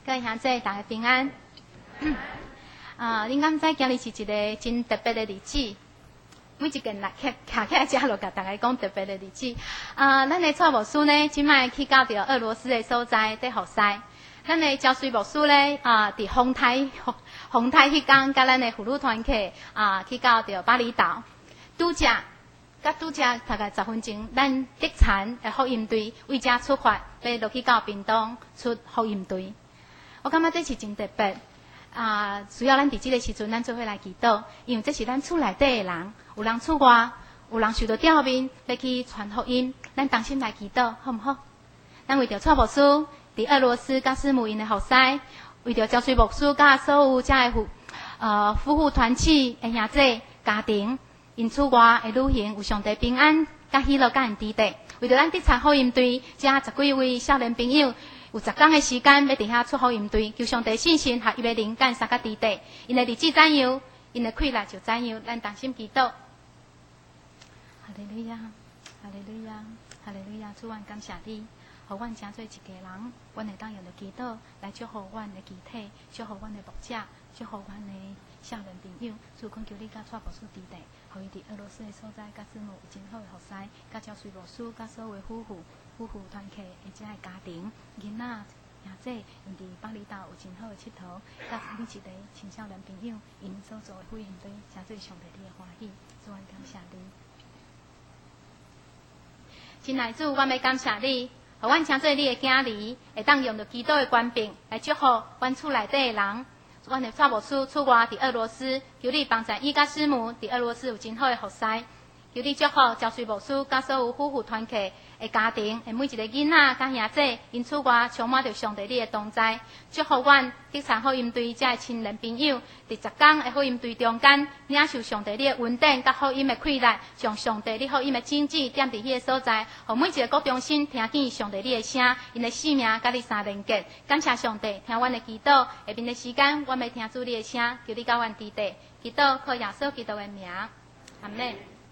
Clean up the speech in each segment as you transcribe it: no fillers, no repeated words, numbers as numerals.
各位兄弟，大家平安。恁敢知今日是一个真特别的日子？每一件来徛起来遮，就甲大家讲特别的日子。咱的蔡牧师呢，即摆去到着俄罗斯的所在在服侍。咱的焦水牧师呢，伫红台迄天，甲咱的妇女团体去到着巴厘岛，拄则大概10分钟，咱德产的福音队为遮出发，要落去到屏东出福音队。我感觉这是真特别。需要咱伫即个时阵，咱做伙来祈祷，因为这是咱厝内底的人，有人厝外，有人受到吊面，要去传福音，咱同心来祈祷，好毋好？咱为着蔡牧师伫俄罗斯甲师母因的服侍，为着焦水牧师甲所有遮的夫妇团契的兄弟家庭，因厝外的旅行有上帝平安甲喜乐甲因支持，为着咱德产福音队遮10几位少年朋友。有10天的时间，要伫遐出福音队，求上帝信心和伊的灵感三个支持。因的日子怎样，因的快乐就怎样。咱同心祈祷。哈利路亚，哈利路亚，哈利路亚！主，阮感谢你，互阮诚做一家人，阮会当用着祈祷来祝福阮的肢体，祝福阮的牧者，祝福阮的少年朋友。主，恳求你甲蔡牧师支持，互伊伫俄罗斯的所在，甲师母有真好的服侍，甲焦水牧师，甲所有的夫妇团契的遮的家庭，囡仔、兄弟，因伫巴厘岛有真好的佚佗，甲每一个青少年朋友，因所做的福音队，诚做上帝你的欢喜，主，阮感谢你。亲爱的主，阮要感谢你，互阮诚做你的囝儿，会当用着基督的权柄来祝福阮厝内底的人。阮的蔡牧师厝外伫俄罗斯，求你帮助伊甲师母伫俄罗斯有真好的服侍，求你祝福焦水牧师甲所有夫妇团契。的家庭，每一个囡仔、甲兄弟，因厝外充满着上帝你的同在，祝福阮德产福音队遮的亲人朋友，伫10天的福音队中间，领受上帝你的恩典，甲福音的快乐，将上帝你福音的真旨点伫迄个所在，互每一个国中心听见上帝你的声，因的性命甲你相连结。感谢上帝，听阮的祈祷，下面的时间，阮要听主你的声，求你甲阮支持，祈祷靠耶稣基督的名，阿门。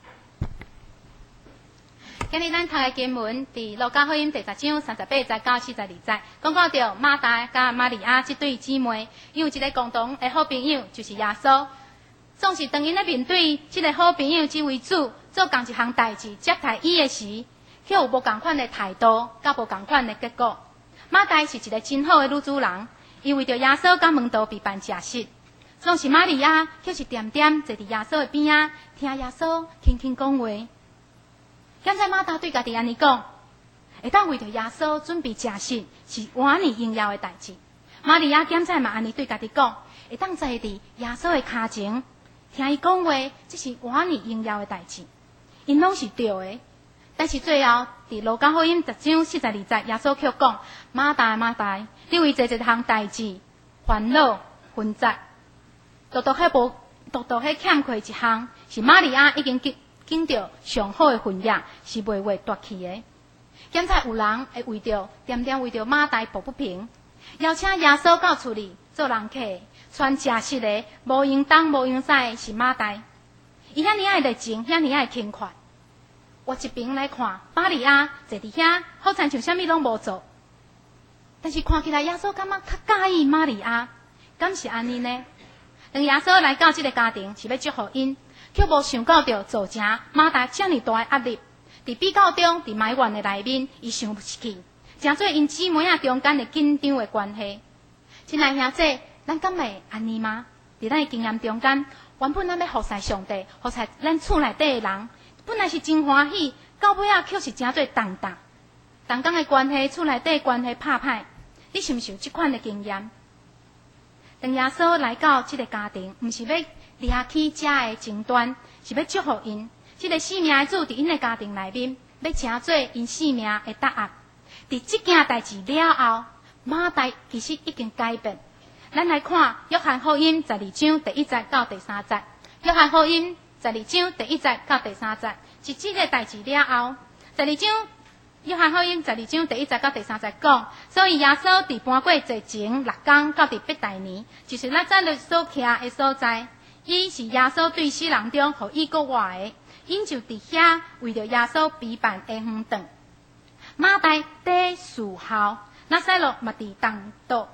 今日咱读的经文伫路加福音第10章38节到42节，讲到着马大甲玛利亚这对姊妹，有一个共同的好朋友，就是耶稣。总是当因咧面对这个好朋友这位主做同一项代志接待伊的时，却有无同款的态度，甲无同款的结果。马大是一个真好的女主人，伊为着耶稣甲门徒备办食食。总是玛利亚却是点点坐伫耶稣的边仔，听耶稣轻轻讲话。现在马大对家己安尼讲，会当为着耶稣准备食食是晚年应要的代志。玛利亚现在嘛安尼对家己讲，会当坐伫耶稣的脚前，听伊讲话，这是晚年应要的代志。因拢是对的，但是最后伫路加福音10章42节，耶稣却讲：马大马大，你为这一项代志烦恼纷杂，独独迄欠亏一项，是玛利亚已经经着上好的婚约是袂话夺去的。现在有人会为着为着马大抱不平，邀请耶稣到厝里做人客，传食食的无用东无用西是马大。伊遐尔爱热情，遐尔爱轻快。我一边来看玛利亚坐伫遐，好像啥物拢无做，但是看起来耶稣感觉较介意玛利亚，敢是安尼呢？当耶稣来到这个家庭，是要祝福因。却无想到着造成马大遮尔大的压力，伫比较中，伫埋怨的内面，伊想不起，诚做因姊妹仔中间的紧张的关系。亲爱兄弟，咱敢会安尼吗？伫咱的经验中间，原本咱要服侍上帝，服侍咱厝内底的人，本来是真欢喜，到尾仔却是诚做动荡。同工的关系，厝内底的关系拍歹，你是毋是有即款的经验？当耶稣来到这个家庭，毋是要掠起遮的争端，是要祝福因。这个生命的主伫因的家庭内面，要诚做因生命的答案。伫这件代志了后，马大其实已经改变。咱来看约翰福音12章第1节到第3节。约翰福音12章第1节到第3节，是这个代志了后，12章约翰福音12章第1节到第3节讲，所以耶稣伫搬过坐前6天到伫伯大尼，就是咱在律所徛的所在。伊是耶稣对死人中互伊国外的，因就伫遐为着耶稣备办的饭顿。马大在伺候，那西罗嘛伫东道。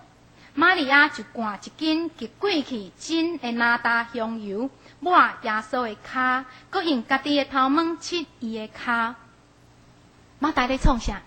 玛利亚就赶一斤极贵气真的拿达香油抹耶稣的骹，佮用家己的头毛拭伊的骹。马大咧创啥？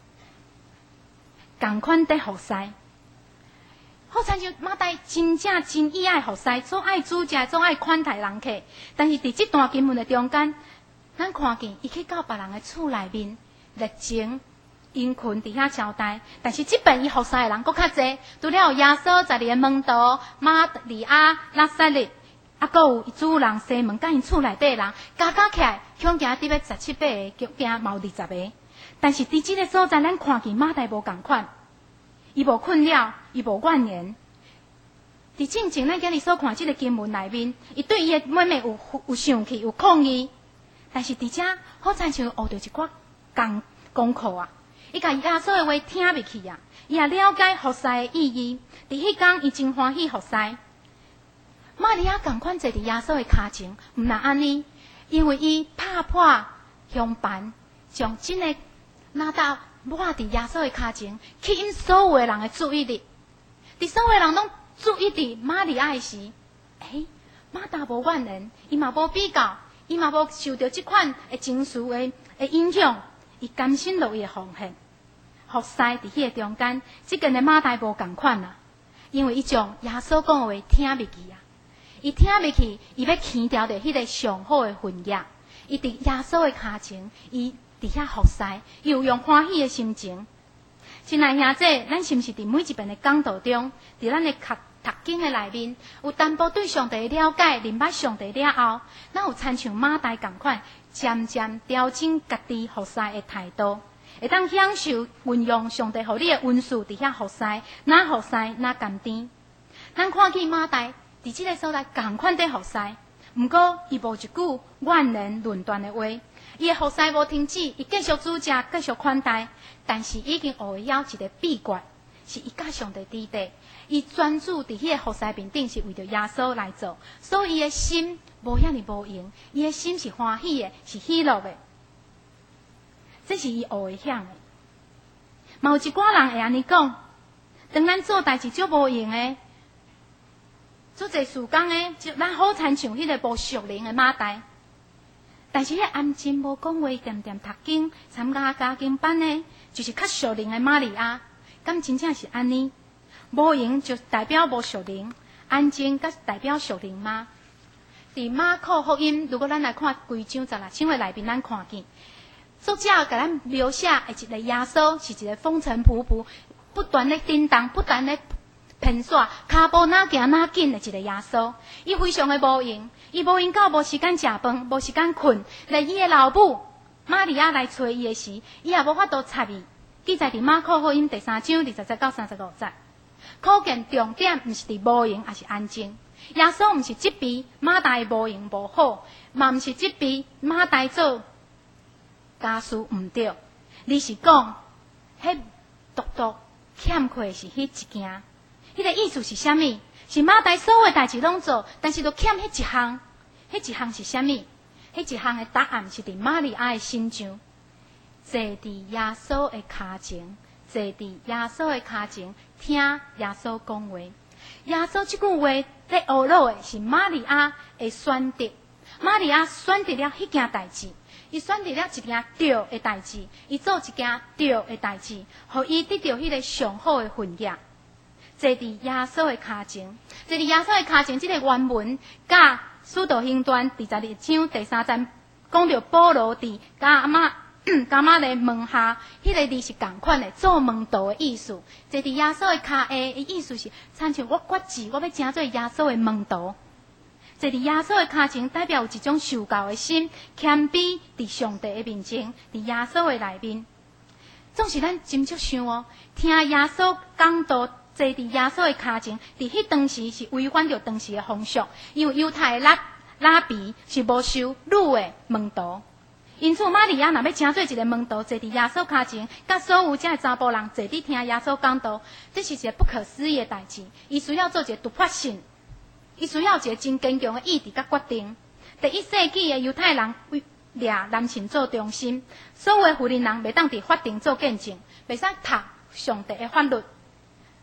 同款在服侍。好亲像马大真正真意爱服侍，总爱煮食，总爱款待人客。但是伫这段经文的中间，咱看见伊去到别人的厝内面，热情殷勤伫遐招待。但是这边伊服侍的人佫较济，除了有耶稣12个门徒、玛利亚、拉撒勒，啊，佫有主人西门，甲因厝内底人，加起来恐惊得要17、8个，惊嘛有20个。但是伫这个所在，咱看见马大无共款。伊无困扰，伊无怨言。伫正前咱今日所看这个经文内面，伊对伊的妹妹有生气，有抗议。但是伫遮好亲像学到一寡功课啊！伊甲耶稣的话听入去啊，伊也了解服侍的意义。伫迄天，伊真欢喜服侍。玛利亚共款坐伫耶稣的骹前，毋但安尼，因为伊拍破香bàn，将真个拿到。抹伫耶稣的骹前，吸引所有的人的注意力。伫所有的人拢注意伫玛利亚的时，马大无怨言，伊嘛无比较，伊嘛无受到这款的情绪的影响，伊甘心乐意的奉献。服侍伫迄个中间，即间的马大无共款啦，因为伊将耶稣讲的话听入去啊，伊听入去，伊要牵调着迄个上好的份约，伊伫耶稣的骹前，伊。伫遐服侍，又用欢喜的心情。亲爱兄姐，咱是毋是伫每一遍的讲道中，伫咱的读经的内面，有淡薄对上帝的了解，明白上帝了后，咱有亲像马大共款，渐渐调整家己服侍的态度，会当享受运用上帝互你的恩赐伫遐服侍，哪服侍哪甘甜。咱看见马大伫即个所在共款在服侍，毋过伊无一句怨言论断的话。伊的服侍无停止，伊继续煮食，继续款待，但是已经学会了一个秘诀，是伊甲上帝伫地，伊专注伫迄个服侍面顶，是为着耶稣来做，所以伊的心无遐尼无用，伊的心是欢喜的，是喜乐的。这是伊学会晓的。嘛有一寡人会安尼讲，当咱做代志足无用的，做侪事工的，就咱好亲像迄个无属灵的马大。但是迄安静无讲话，点点读经、参加家经班呢，就是较属灵的玛利亚。敢真正是安尼？无用就代表无属灵，安静甲代表属灵吗？伫马可福音，如果咱来看规章16章的内面，咱看见作者甲咱描写的一个耶稣是一个风尘仆仆、不断咧叮当、不断咧骗煞、骹步哪行哪紧的一个耶稣，伊非常的无用。伊无因到无时间食饭，无时间困，连伊的老母玛利亚来找伊的时，伊也无法度插伊。记载伫马可福音第3章20节到35节，可见重点毋是伫无用，也是安静。耶稣毋是责备马大无用无好，嘛毋是责备马大做家事毋对，而是讲，迄独独欠缺是迄一件。迄个意思是啥物？是马大所有的代志拢做，但是都欠迄一项。迄一项是啥物？迄一项的答案是伫玛利亚的心上，坐伫耶稣的骹前，坐伫耶稣的骹前，听耶稣讲话。耶稣即句话咧学落的是玛利亚的选择。玛利亚选择了迄件代志，伊选择了一件对的代志，伊做一件对的代志，互伊得到迄个上好的份约。坐伫耶稣的骹前，坐伫耶稣的骹前，即个原文甲使徒行传第12章第3节讲到保罗伫加马勒门下，迄个字是共款的，做门徒的意思。坐伫耶稣的骹下的意思是，亲像我决志，我要成做耶稣的门徒。坐伫耶稣的骹前，代表有一种受教的心，谦卑伫上帝的面前，伫耶稣的内面。总是咱真足想哦，听耶稣讲道。坐伫耶稣的骹前，伫迄当时是违反着当时的风俗，因为犹太的拉比是无收女的门徒，因此玛利亚若要成做一个门徒，坐伫耶稣骹前，甲所有这查甫人坐伫听耶稣讲道，这是一个不可思议的代志。伊需要做一个突破性，伊需要一个真坚强的意志甲决定。第1世纪的犹太人掠男性做中心，所有的妇人人袂当伫法庭做见证，袂使读上帝的法律。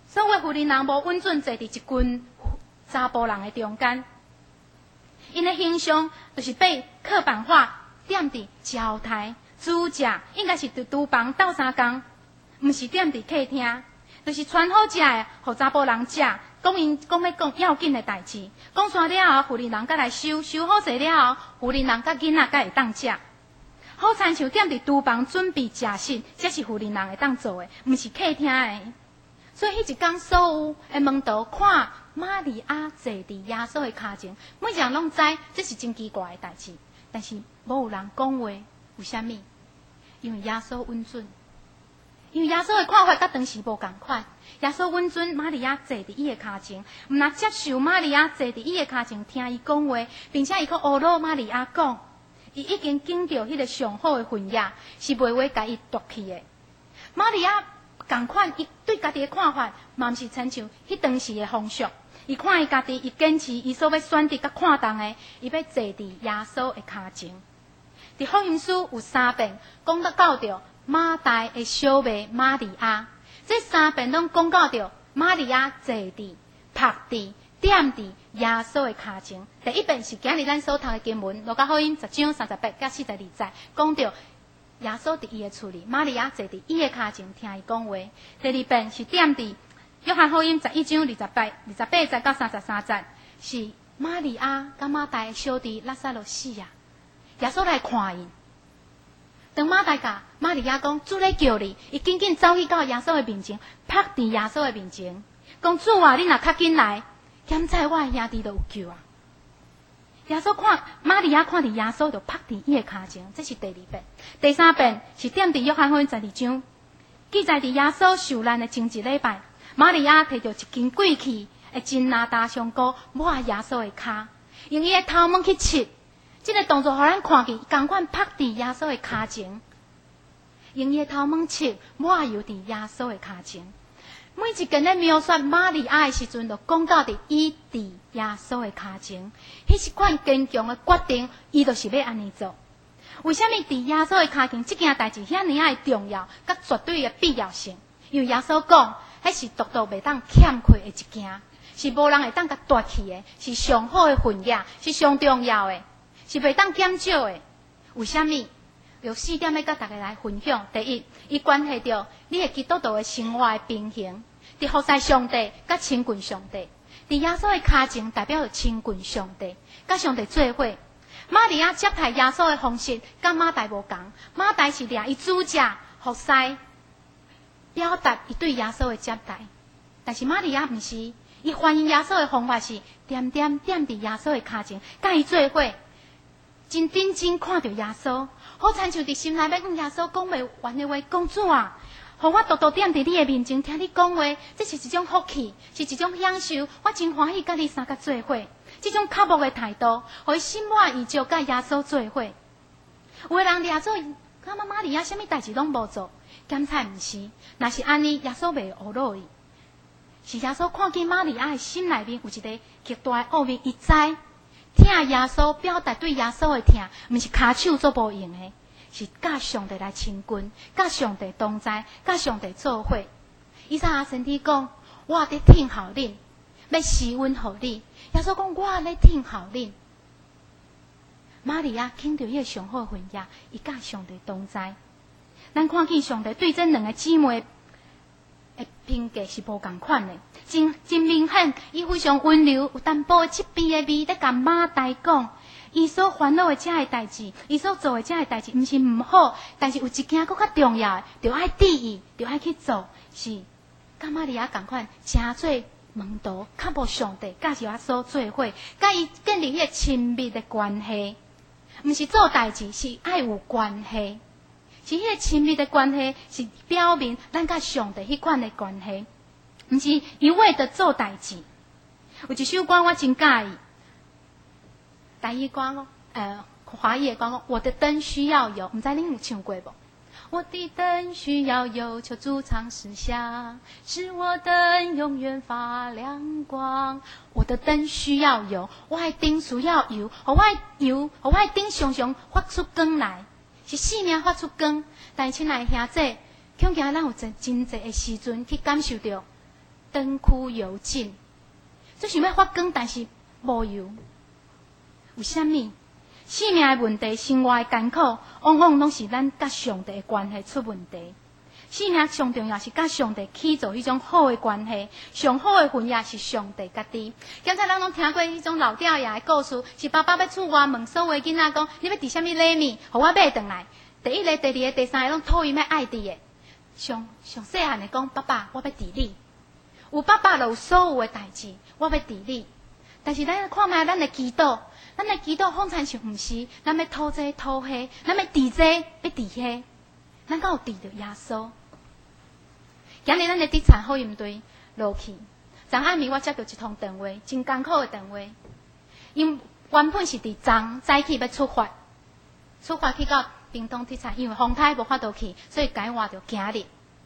所有妇人人无稳准坐伫一群查甫人的中间，因的形象就是被刻板化，踮伫招台、主食，应该是伫厨房斗相共，毋是踮伫客厅，就是穿好食的，互查甫人食。讲要讲要紧的代志，讲煞了后，妇人人才来收好势了后，妇人人甲囡仔才会当食。好亲像踮伫厨房准备食食，这是妇人人会当做的，毋是客厅的。所以迄一天，所有的门徒看玛利亚坐伫耶稣的脚前，每一人拢知这是真奇怪的代志，但是无有人讲话，为虾米？因为耶稣稳准。因为耶稣的看法甲当时无共款，耶稣稳准玛利亚坐伫伊的脚前，毋若接受玛利亚坐伫伊的脚前听伊讲话，并且伊去侮辱玛利亚讲，伊已经拣着迄个上好的婚约，是袂话甲伊夺去的。玛利亚共款，伊对家己的看法，嘛毋是亲像迄当时的风俗。伊看伊家己，伊坚持伊所要选择甲看重的，伊要坐伫耶稣的脚前。伫福音书有3遍讲到着马大的小妹玛利亚，这3遍拢讲到着玛利亚坐伫、趴伫、踮伫耶稣的脚前。第一遍是今日咱所读的经文，路加福音10章38甲42节，讲到耶稣伫伊的厝里，玛利亚坐伫伊的脚前听伊讲话。第二遍是踮伫约翰福音11章28节到33节，是玛利亚甲马大的小弟拉撒路死啊，耶稣来看伊。当马大甲玛利亚讲主咧叫你，伊紧紧走去到耶稣的面前，趴伫耶稣的面前，讲主啊，你若较紧来，现在我的兄弟都有救啊！耶稣看玛利亚看伫耶稣，就趴伫伊的脚前，这是第2遍。第3遍是踮伫约翰福音12章，记载伫耶稣受难的前一礼拜，玛利亚摕着一根贵气的真哪大香膏抹耶稣的骹，用伊的头毛去拭。这个动作，互咱看见，同款趴伫耶稣的脚前，用伊的头毛拭抹油伫耶稣的脚前。每一件咧描述玛利亚的时阵，就讲到伫伊伫耶稣的脚前，迄一款坚强的决定，伊就是要安尼做。为什么伫耶稣的脚前这件代志遐尼啊重要，甲绝对的必要性？因为耶稣讲，迄是独独袂当欠缺的一件，是无人会当甲夺去的，是上好的婚约，是上重要的。是袂当减少的，为虾米？有4点要甲大家来分享。第一，伊关系到你的基督徒的生活的平衡，伫服侍上帝甲亲近上帝。伫耶稣的脚前代表着亲近上帝，甲上帝做伙。玛利亚接待耶稣的方式，甲马大无共。马大是掠伊主食服侍，表达伊对耶稣的接待。但是玛利亚毋是，伊欢迎耶稣的方法是踮伫耶稣的脚前，甲伊做伙。真认真看到耶稣，好亲像伫心内要跟耶稣讲袂完的话，公主啊，互我独独踮伫你的面前听你讲话，这是一种福气，是一种享受。我真欢喜甲你三个做伙，这种刻薄的态度，互伊心满意足甲耶稣做伙。有的人掠做，感觉玛利亚什么代志拢无做，检查毋是，若是安尼，耶稣袂侮辱伊。是耶稣看见玛利亚的心内面有一个极大的奥秘，伊知。听耶稣表达对耶稣的听，毋是骹手做无用的，是甲上帝来亲近，甲上帝同在，甲上帝做伙。以赛亚先知讲：“我伫听候恁，要施恩互你。”耶稣讲：“我咧听候恁。”玛利亚听到迄个上好婚约，伊甲上帝同在。咱看见上帝对这2个姊妹的评价是无共款的。真明显，伊非常温柔，有淡薄刺鼻的味，在甲马大讲，伊所烦恼的这个代志，伊所做的这个代志，毋是毋好，但是有一件佫较重要的，就爱注意，就爱去做，是甲玛利亚共款，诚做门徒，较无上帝，甲是耶稣做伙，甲伊建立迄个亲密的关系，毋是做代志，是爱有关系，是迄个亲密的关系，是表明咱甲上帝迄款的关系。毋是一味的做代志。有一首歌我真喜意，台语歌华语的歌我的灯需要油，毋知恁有唱过无？我的灯需要油，求主常时下，使我灯永远发亮光。我的灯需要油，我的灯需要油，互我的灯常常发出光来，是生命发出光。但是亲爱的兄弟，恐惊咱有真侪的时阵去感受到。 灯枯油尽，做想要发光，但是无油。为什么？生命的问题、生活的艰苦，往往拢是咱甲上帝的关系出问题。生命上重要是甲上帝起造迄种好的关系，上好的婚约是上帝家己。刚才咱拢听过迄种老掉牙的故事，是爸爸要出外问所有的囡仔讲，你要伫什么礼物，互我买转来。第一个、第二个、第三个拢讨伊要爱伫的。上细汉的讲，爸爸，我要伫你。有爸爸就有所有的代志，我要伫你。但是咱看卖咱的祈祷，咱的祈祷方参像毋是，咱要讨这讨迄，咱要伫这要伫迄，咱敢有伫着耶稣？今日咱的地产好运队落去，昨暗暝我接到一通电话，真艰苦的电话。因原本是伫早起要出发去到屏东地产，因为风台无法度去，所以改换着今日。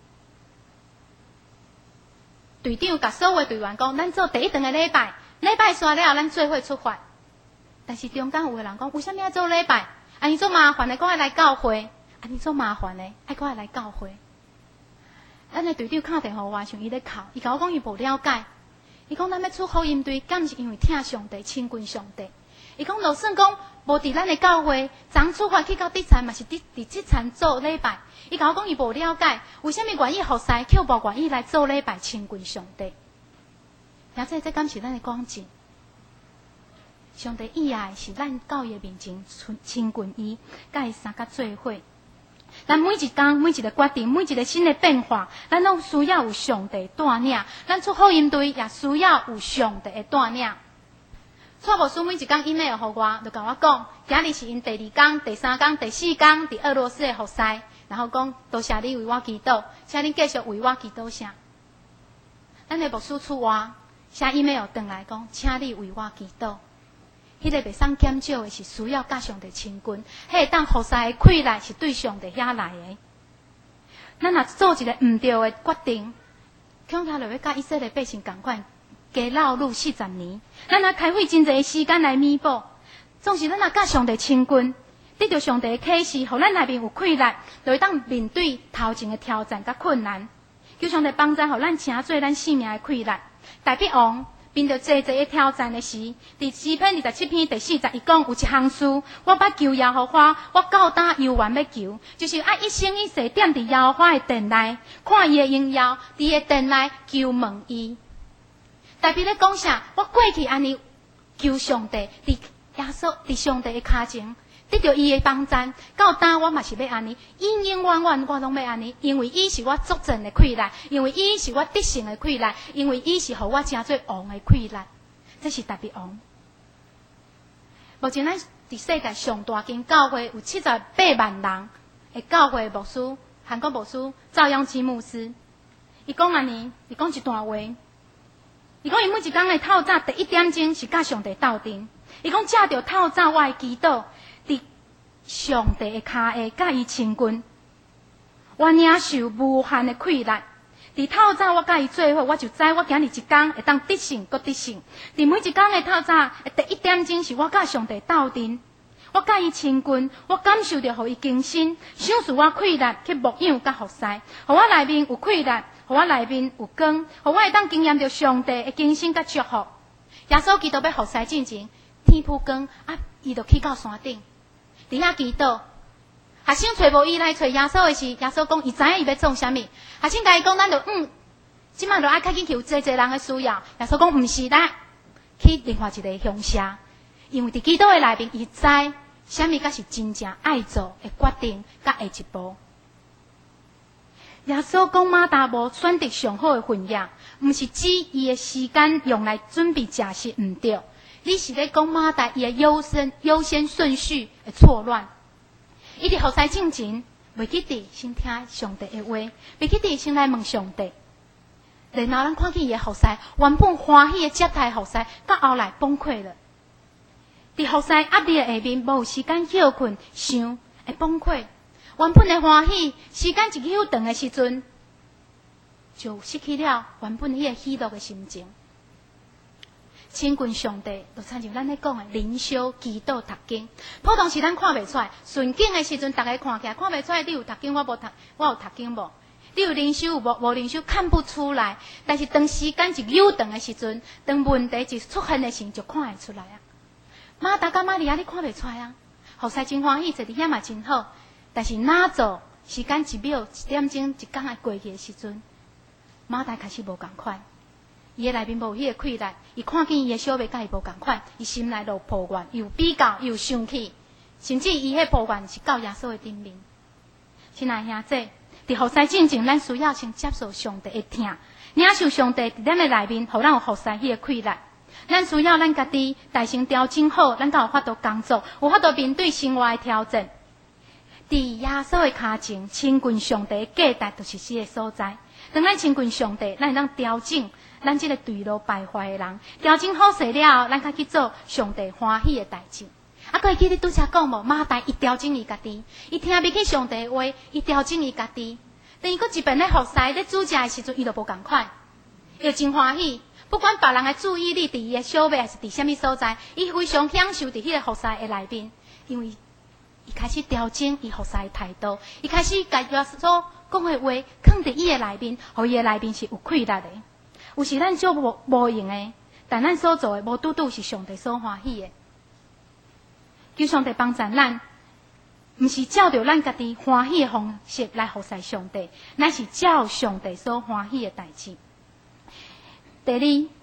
队长甲所有的队员讲，咱做第一顿的礼拜刷了，咱做伙出发。但是中间有个人讲，为什么要做礼拜？安尼做麻烦的，搁爱来教会；安尼做麻烦的，爱搁爱来教会。咱的队长打电话我，像伊咧哭，伊甲我讲伊无了解。伊讲咱要出福音队，敢是因为疼上帝、亲近上帝。伊讲就算讲无伫咱的教会，昨出发去到地产嘛是伫即产做礼拜。伊甲我讲伊无了解，为什么愿意服侍，却无愿意来做礼拜亲近上帝？而且这敢是咱的光景。上帝意爱是咱到伊的面前亲近伊，甲伊三甲做伙。咱每一天、每一个决定、每一个新的变化，咱拢需要有上帝带领。咱出福音队也需要有上帝的带领。蔡牧师每一天 email 给我，就甲我讲，今日是因第二天、第三天、第四天伫俄罗斯的服侍，然后讲多谢你为我祈祷，请你继续为我祈祷啥。咱的牧师出外写 email 回来讲，请你为我祈祷。迄个袂送减少的是需要甲上帝亲近，迄个当服侍的快乐是对上帝遐来的。咱若做一个毋对的决定，恐怕就要甲以色列百姓共款，加绕路40年。咱若开费真侪时间来弥补，总是咱若甲上帝亲近，得到上帝的启示，互咱内面有快乐，就会当面对头前的挑战甲困难。求上帝帮助，互咱成做咱生命的快乐。大笔王面对济的挑战的时，伫诗篇27篇第41讲有一项事，我捌求耶和华，我够胆犹原要求，就是爱一生一世踮伫耶和华的殿内，看伊的荣耀，伫伊的殿内求问伊。大笔咧讲啥？我过去安尼求上帝，伫耶稣伫上帝的脚前，得到伊的帮助，到当我嘛是要安尼，永永远远我拢要安尼，因为伊是我作证的快乐，因为伊是我得胜的快乐，因为伊是互我成做王的快乐。这是大笔王。目前咱伫世界上大间教会有78万人的教会牧师，韩国牧师赵永基牧师，伊讲安尼，伊讲一段话，伊讲伊每一天的透早第1点钟是甲上帝斗阵，伊讲借着透早我的祈祷。伫上帝的脚下，甲伊亲近，我领受无限的快乐。伫透早我甲伊做伙，我就知我今日一天会当得胜，搁得胜。伫每一天的透早第1点钟是我甲上帝斗阵，我甲伊亲近，我感受着互伊更新，享受我快乐去牧养甲服侍，互我内面有快乐，互我内面有光，互我会当经验着上帝的更新甲祝福。耶稣基督要服侍进前，天铺光啊，伊就去到山顶。伫遐祈祷，学生找无伊来找耶稣的时，耶稣讲伊知影伊要做啥物。学生甲伊讲，咱就即摆就爱较紧求济人的需要。耶稣讲毋是啦，去另外一个乡下，因为伫祈祷的内面，伊知啥物才是真正爱做的决定，甲下一步。耶稣讲马大无选择上好的婚约，毋是指伊的时间用来准备食食毋对。你是咧讲马大伊的优先顺序会错乱？伊伫服侍进前，袂记得先听上帝的话，袂记得先来问上帝。然后咱看见伊的服侍，原本欢喜的接待服侍，到后来崩溃了。伫服侍压力的下面，无有时间休困，想会崩溃。原本的欢喜，时间一休长的时阵，就失去了原本迄个喜乐的心情。亲近上帝，就参像咱咧讲的灵修、祈祷、读经。普通是咱看袂出来，顺境的时阵，大家看起来看袂出来，你有读经，我无读，我有读经无？ 你有灵修有无灵修看不出来，但是当时间一悠长的时阵，当问题一出现的时候，就看会出来啊。马达甲玛利亚你看袂出来啊？后世真欢喜，坐伫遐嘛真好，但是哪做时间一秒、一点钟、一工啊过去的时阵，马达开始无共款，伊的内面无迄个气力，伊看见伊的小妹甲伊无共款，伊心内就抱怨，又比较又生气，甚至伊迄抱怨是到耶稣的顶面。亲爱兄姐，伫服侍进前，咱需要先接受上帝的疼，领受上帝伫咱的内面，互咱有服侍迄个气力。咱需要咱家己大声调整好，咱才有法度工作，有法度面对生活的挑战。伫耶稣的脚前，亲近上帝的价值就是这个所在。当咱亲近上帝，咱会当调整咱这个对路败坏的人，调整好势了后，咱才去做上帝欢喜的代志。啊，过去你拄则讲无，马大伊调整伊家己，伊听不起上帝的话，伊调整伊家己。等伊佫一边咧服侍咧煮食的时阵，伊就无共款，伊就真欢喜。不管别人的注意力伫伊的小妹还是伫什么所在，伊非常享受伫迄个服侍的内面，因为伊开始调整伊服侍的态度，伊开始甲耶稣讲的话放伫伊的内面，互伊的内面是有气力的。有时咱做无用的，但咱所做的无拄拄是上帝所欢喜的。求上帝帮助咱，毋是照着咱家己欢喜的方式来服侍上帝，乃是照上帝所欢喜的代志。第二，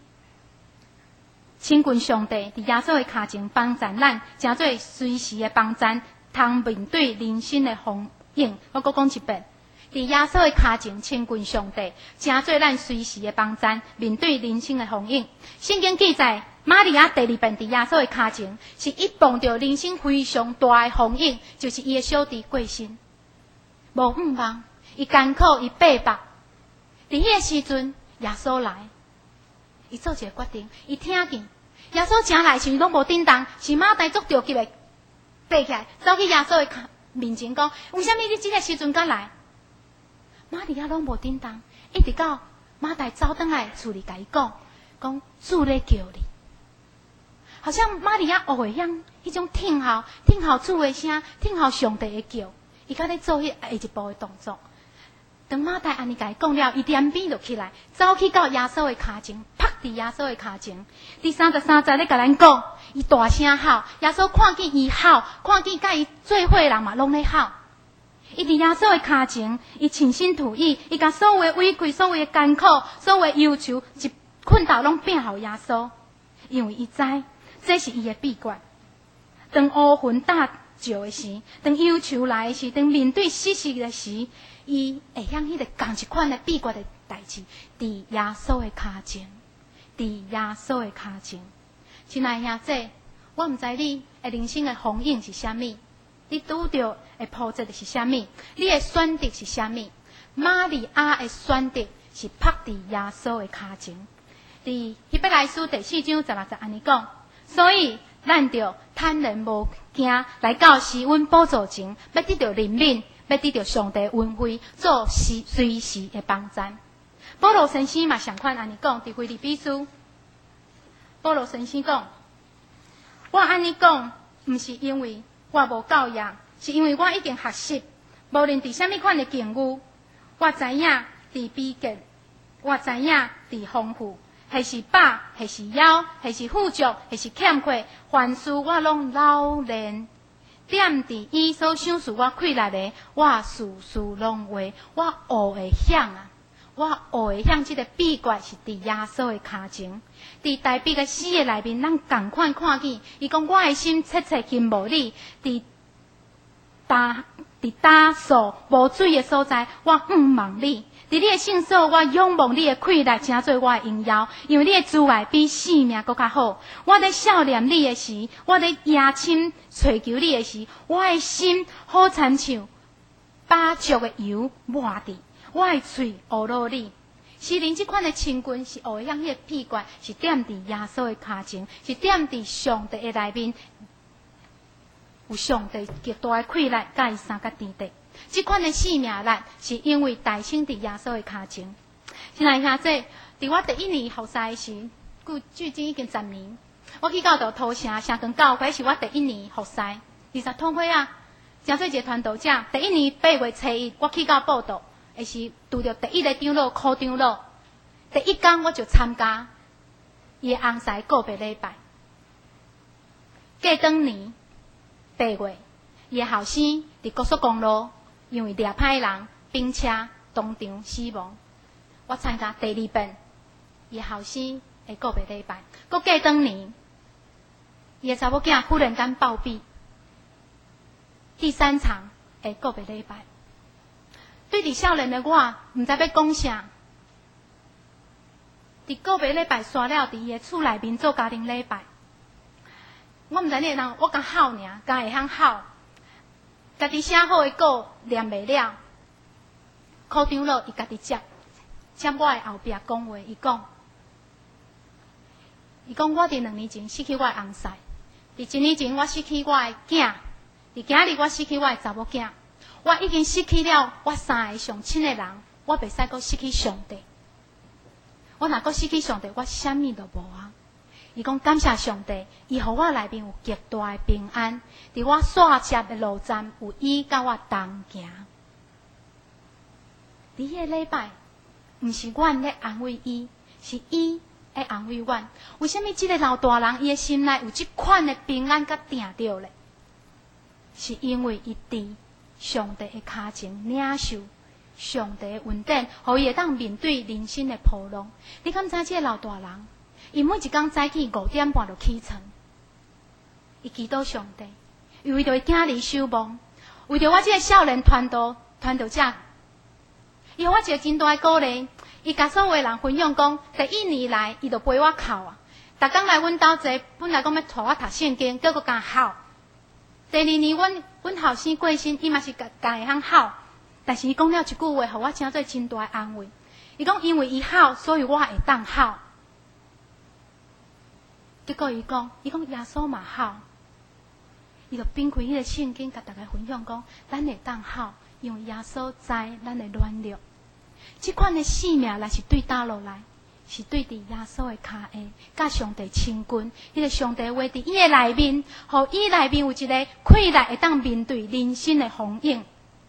亲近上帝伫耶稣的脚前帮助咱，诚做随时的帮助，通面对人生的风影。我再讲一遍，伫耶稣的脚前亲近上帝，诚做咱随时的帮助，面对人生的风影。圣经记载，玛利亚第二遍伫耶稣的脚前，是一碰到人生非常大的风影，就是伊的小弟过身，无盼望，伊艰苦，伊白目。伫迄个时阵，耶稣来。伊做一个决定，伊听见耶稣正来时拢无叮当，是马大足着急的爬起来，走去耶稣的面前讲：为什么你这个时阵才来？玛利亚拢无叮当，一直到马大走转来厝里甲伊讲主咧叫你，好像玛利亚学会晓迄种听候主的声，听候上帝的叫，伊甲咧做迄下一步的动作。当马大安尼甲伊讲了，伊连边就起来，走去到耶稣的脚前，趴伫耶稣的脚前。第33节咧甲咱讲，伊大声吼，耶稣看见伊吼，看见甲伊做伙人嘛拢咧吼。伊伫耶稣的脚前，伊倾心吐意，伊甲所有的委屈、所有的艰苦、所有的忧愁、一困斗拢拼互耶稣，因为伊知这是伊的秘诀。当乌云大照的时，当忧愁来的时，当面对死事的时，伊会晓迄个共一款的秘诀的代志，伫耶稣的脚前，伫耶稣的脚前。亲爱兄姐，我毋知你的人生的风景是啥物，你拄着的波折是啥物，你的选择是啥物？玛利亚的选择是趴伫耶稣的脚前。伫希伯来书第4章16节安尼讲，所以咱着坦然无惊来到施恩宝座前，要得到怜悯。要得到上帝恩惠，做随时的帮助。保罗先生嘛相款安尼讲，伫腓立比书，保罗先生讲，我安尼讲，毋是因为我无教养，是因为我已经学习，无论伫什么款的境遇，我知影伫逼迫，我知影伫丰富，还是饱，还是枵，还是富足，还是欠缺，凡事我拢老练。点伫伊所想事我气力的，我事事拢会，我学会晓啊！我学会晓这个秘诀是伫耶稣的脚前，伫大笔的诗的内面，咱共款看见，伊讲我的心切切经无你，伫打扫无水的所在，我望你。伫你的圣所，我仰望你的气力，诚做我的荣耀，因为你的慈爱比性命更较好。我在想念你的时，我在夜深找求你的时，我的心好亲像把灼的油抹伫，我的嘴学落你。诗人这款的亲近是学样迄个秘诀，是踮伫耶稣的脚前，是踮伫上帝的内面，有上帝极大的气力，甲伊三角甜地。这款的生命力，是因为大生伫耶稣的脚前。亲爱兄姐，伫我第一年服侍时，距今已经10年。我去到到土城城根教会，是我第一年服侍，20通岁啊，诚做一个传道者。第一年8月初1，我去到报道， 会是拄着第一个长老科长老，第一天我就参加伊的红西告别礼拜。过当年8月，伊的后生伫高速公路因为掠歹人并车当场死亡。我参加第2遍伊的后生的告别礼拜。过当年，伊的查某囝忽然间暴毙。第3场的告别礼拜，对伫少年的我，毋知要讲啥。伫告别礼拜煞了，伫伊的厝内面做家庭礼拜。我毋知你人，我甲哭尔，敢会晓哭。家己写好的稿念袂了，科长老伊家己接我的后壁讲话，伊讲我伫2年前失去我的翁婿，伫1年前我失去我的囝，伫今日我失去我的查某囝，我已经失去了我3个上亲的人，我袂使阁失去上帝。我若阁失去上帝，我啥物都无啊。伊讲感谢上帝，伊互我内面有极大的平安，伫我煞车的路站有伊甲我同行。伫迄个礼拜，毋是阮咧安慰伊，是伊咧安慰阮。为什么即个老大人伊的心内有即款的平安甲定着咧？是因为伊伫上帝的脚前领受上帝的恩典，互伊会当面对人生的波浪。你敢知即个老大人？伊每一天早起5点半就起床，伊祈祷上帝，伊为着伊囝儿守望，为着我这个少年传道者，伊互我一个真大的鼓励。伊甲所有的人分享讲，第1年来，伊就陪我哭啊，逐工来阮兜坐，本来讲要带我读圣经，结果甲哭。第2年，阮后生过身，伊嘛是甲会晓哭，但是伊讲了一句话，互我诚做真大的安慰。伊讲因为伊哭，所以我会当哭。结果伊讲耶稣嘛哭，伊就编开迄个圣经，甲大家分享讲，咱会当哭，因为耶稣知咱的软弱。即款的性命，若是对倒落来，是对伫耶稣的脚下，甲上帝亲近。迄个上帝话伫伊的内面，互伊内面有一个气力，会当面对人生的风影。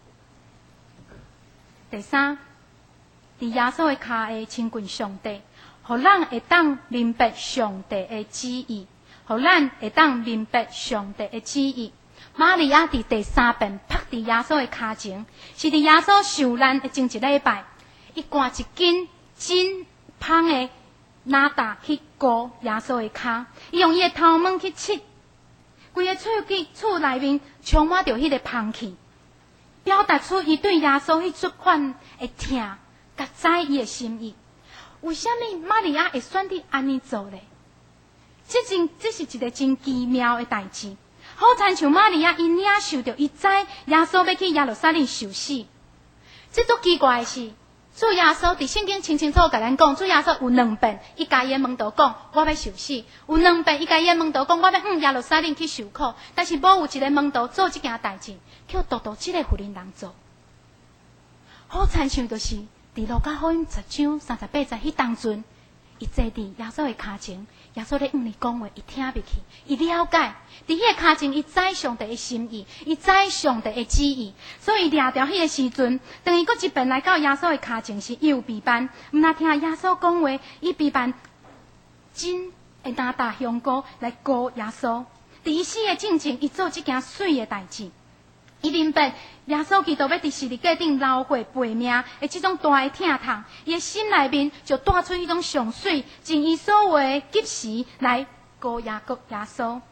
第3，伫耶稣的脚下亲近上帝。互咱会当明白上帝的旨意，互咱会当明白上帝的旨意。玛利亚伫第3遍趴伫耶稣的脚前，是伫耶稣受难的前1礼拜，伊赶一根真芳的哪达去膏耶稣的脚，伊用伊的头毛去拭，规个厝内面充满着迄个芳气，表达出伊对耶稣迄出款的疼，甲知伊的心意。为什么玛利亚会选择安尼做呢？这是一个真奇妙的代志。好亲像玛利亚，伊领受着，伊知耶稣要去耶路撒冷受死。这足奇怪的是，主耶稣伫圣经清楚甲咱讲，主耶稣有2遍，伊甲伊的门徒讲，我要受死；有2遍，伊甲伊的门徒讲，我要耶路撒冷去受苦。但是无有一个门徒做这件代志，叫独这个妇人人做。好亲像就是伫路加福音10章38节迄当阵，伊坐伫耶稣的脚前，耶稣咧伊讲话，伊听入去，伊了解。伫迄个脚前，伊知上帝的心意，伊知上帝的旨意，所以掠着迄个时阵，等于佫一遍来到耶稣的脚前是又备办，毋若听耶稣讲话，伊备办真会拿大香膏来膏耶稣。伫伊死的进前，伊做这件水的代志。伊明白耶稣基督要伫十字架顶流血赔命的这种大的疼痛，伊的心内面就带出迄种上水，尽伊所有的及时来膏耶稣。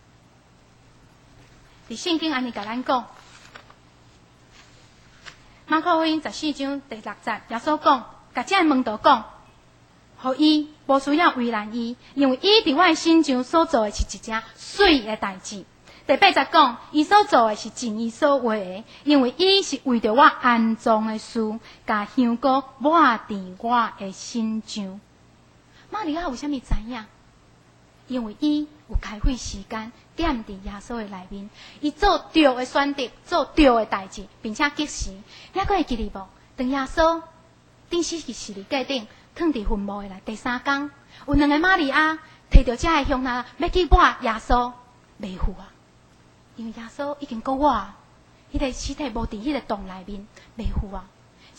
伫圣经安尼甲咱讲，马可福音14章第6节，耶稣讲，甲这门徒讲，互伊无需要为难伊，因为伊伫我的心上所做的是一件水的代志。第8节讲，伊所做的是尽伊所话的，因为伊是为着我安葬的事，甲香膏抹伫我的心上。玛利亚为什么知影？因为伊有开会时间踮伫耶稣的内面，伊做对的选择，做对的代志，并且及时。你还会记得无？当耶稣钉死伫十字架顶，躺伫坟墓的内第3天，有2个玛利亚摕着这个香蜡要去抹耶稣，袂赴啊！因为耶稣已经讲我，迄个尸体无伫迄个洞内面，袂赴啊！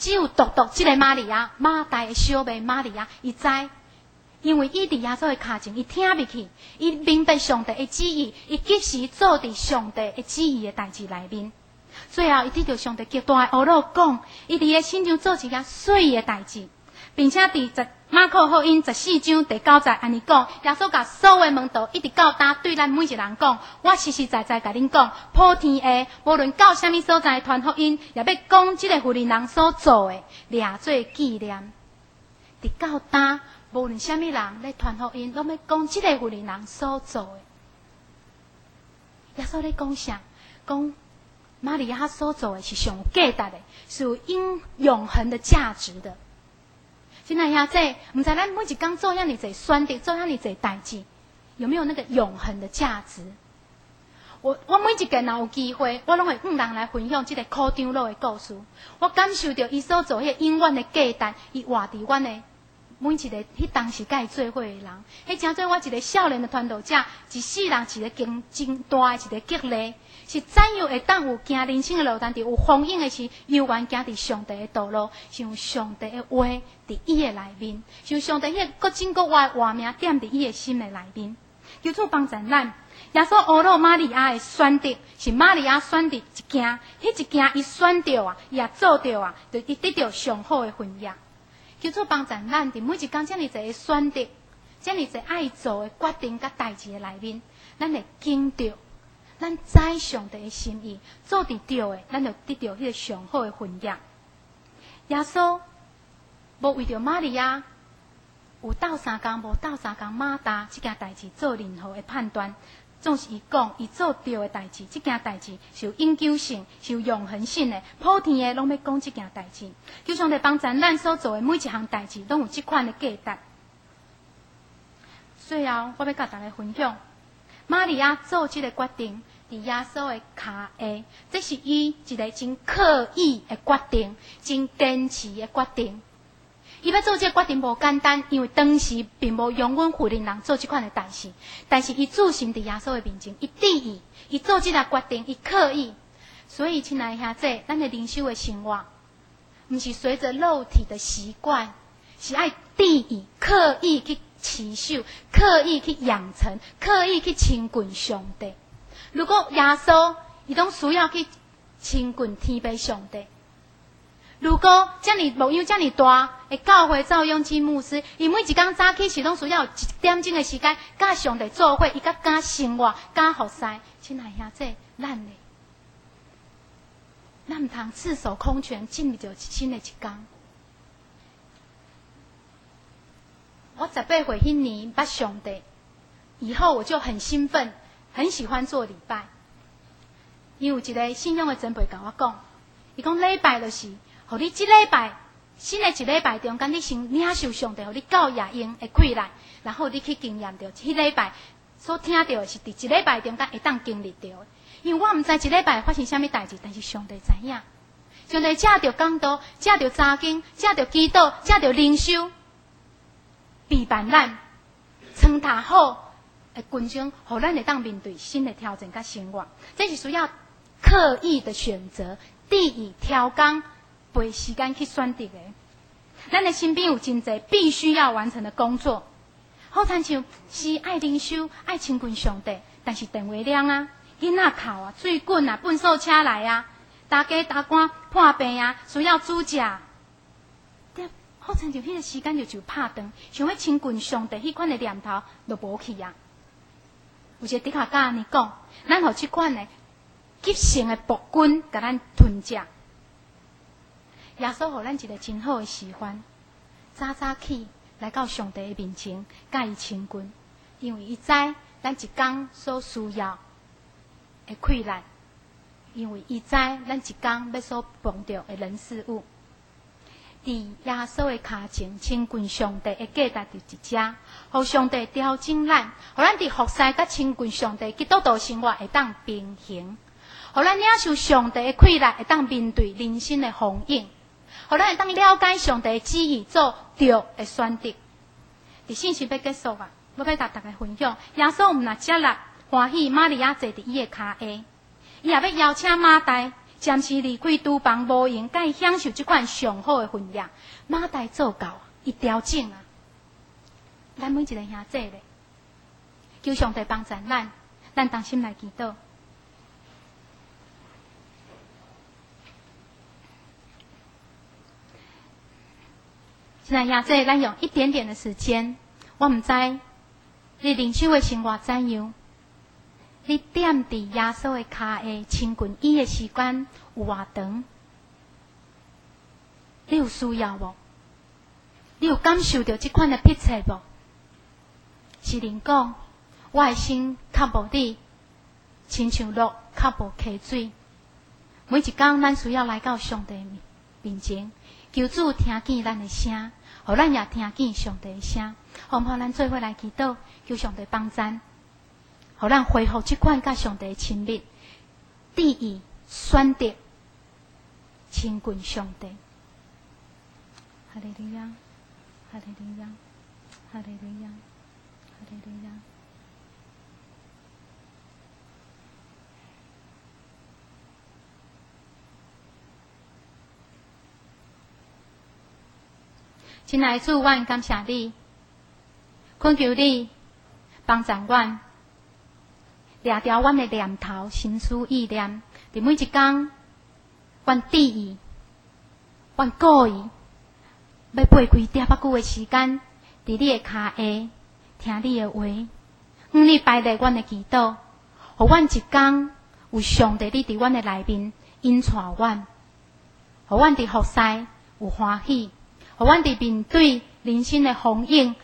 只有独这个玛利亚，马大的小妹玛利亚，伊知，因为伊伫耶稣的脚前，伊听不去，伊明白上帝的旨意，伊及时做伫上帝的旨意的代志内面。最后，伊得到上帝极大的懊恼，讲伊伫个心中做一件水的代志，并且伫马可福音14章第9节安尼讲，耶稣甲所有的门徒一直到达对咱每一个人讲，我实实在在甲恁讲，普天下无论到什么所在传福音，也要讲这个妇人人所做的，掠做纪念。伫到达无论什么人咧传福音，拢要讲这个妇人人所做的。耶稣咧讲啥？讲玛利亚所做的是上价值的，是有永恒的价值的。现在呀，这唔知咱每一天做遐尼侪选择，做遐尼侪代志，有没有那个永恒的价值？我每一个若有机会，我拢会人来分享这个苦长老的故事。我感受到伊所做迄永远的价值，伊活伫阮的每一个迄当时甲伊做伙的人，迄真做我一个少年的传道者，一世人一个真大的一个激励。是怎样会当有行人生的路，但是有风景的是永远行伫上帝的道路，像上帝的话伫伊的内面，像上帝迄个各真各活的画面点伫伊的心的内面。求主帮助咱，耶稣懊恼玛利亚的选择，是玛利亚选择一件，迄一件伊选着啊，伊也做着啊，就伊得到上好的份业。求主帮助咱，伫每一天这么侪选择，这么侪爱做的决定甲代志的内面，咱会经着。咱知上帝的心意，做得到的，咱就得到迄个上好的份业。耶稣无为着玛利亚有斗三工，无斗三工，马大这件代志做任何的判断，总是伊讲伊做对的代志，这件代志是有永久性、是有永恒性的，普天的拢要讲这件代志。求上帝帮助咱所做的每一项代志，拢有这款的价值。最后，我要甲大家分享。玛利亚做这个决定，伫耶稣的脚下，这是伊一个真刻意的决定，真坚持的决定。伊要做这个决定无简单，因为当时并无容允妇人人做这款的代志，但是伊自信伫耶稣的面前，伊得意，伊做这个决定，伊刻意。所以，亲爱的兄弟，咱的灵修的生活，不是随着肉体的习惯，是爱得意、刻意去持守，刻意去养成，刻意去亲近上帝。如果耶稣伊拢需要去亲近天父上帝，如果遮尼牧养遮尼大的教会照用之牧师，伊每一天早起是拢需要1点钟的时间，甲上帝做伙，伊甲生活，甲服侍。亲爱兄弟，咱唔通赤手空拳进入着新的一天。我18岁迄年捌上帝，以后我就很兴奋，很喜欢做礼拜。因为有一个信仰的前辈甲我讲，伊讲礼拜就是，互你这礼拜新的一礼拜中间，你先领受上帝，互你教野用的开来，然后你去经验到，迄礼拜所听到的是伫一礼拜中间会当经历到的。因为我毋知一礼拜发生什么代志，但是上帝知影。上帝借着讲道，借着查经，借着祈祷，借着灵修。陪伴咱，穿搭好的群众，互咱会当面对新的挑战甲生活，这是需要刻意的选择，第一挑工陪时间去选择的。咱的身边有真侪必须要完成的工作，好亲像是爱灵修、爱亲近上帝，但是电话亮啊、囡仔哭啊、水滚啊、粪扫车来啊、大家打官破病啊，需要煮食。好亲像迄个时间就拍断，想要亲近上帝迄款的念头就无去啊。有一个的确甲安尼讲，咱互即款的急性的暴君甲咱吞食。耶稣互咱一个真好的示范，早早起来到上帝的面前，甲伊亲近，因为伊知咱一天所需要的困难，因为伊知咱一天要所碰到的人事物。伫耶稣的脚前亲近上帝的价值就一只，互上帝调整咱，互咱伫服侍甲亲近上帝基督徒生活会当平衡，互咱领受上帝的快乐会当面对人生的风景，互咱会当了解上帝的旨意，做对的选择。伫信息要结束啊，我要甲大家分享，耶稣毋若接纳欢喜玛利亚坐伫伊的脚下，伊也要邀请马大暂时离开厨房无用，该享受这款上好的份量。马代做到，伊调整啊！咱每一个兄弟咧，求上帝帮助咱同心来祈祷。现在兄弟，咱用一点点的时间，我唔知你灵修的生活怎样。你踮伫耶稣的脚下亲近伊的时间有偌长？你有需要无？你有感受到这款的迫切无？是人讲，我的心较无你，亲像鹿较无溪水。每一天，咱需要来到上帝面前，求主听见咱的声，互咱也听见上帝的声。好唔好？咱做伙来祈祷，求上帝帮助。互咱恢复这款甲上帝的亲密，第一选择亲近上帝。哈利路亚，哈利路亚，哈利路亚，哈利路亚。亲爱的主，阮感谢你，恳求你帮助阮。掠掉阮的念头、心思意念，伫每一天，阮注意，阮故意，要拨开点仔久的时间，伫你的脚下听你的话，你摆在阮的祈祷，互阮一天有上帝你伫阮的内面引带阮，互阮伫服侍有欢喜，互阮伫面对人生的风景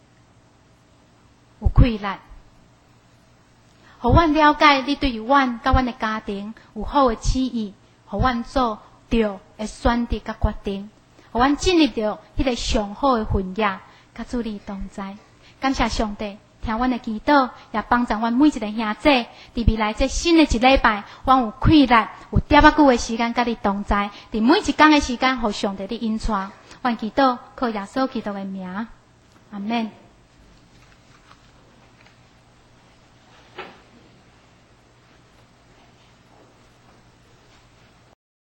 有快乐。互阮了解你对于阮甲阮的家庭有好的旨意，互阮做对的选择甲决定，互阮进入到迄个上好的份野，甲主你同在。感谢上帝，听阮的祈祷，也帮助阮每一个兄弟，伫未来这新的一礼拜，阮有快乐，有点仔久的时间甲你同在，伫每一天的时间，互上帝你引带。阮祈祷靠耶稣基督的名，阿门。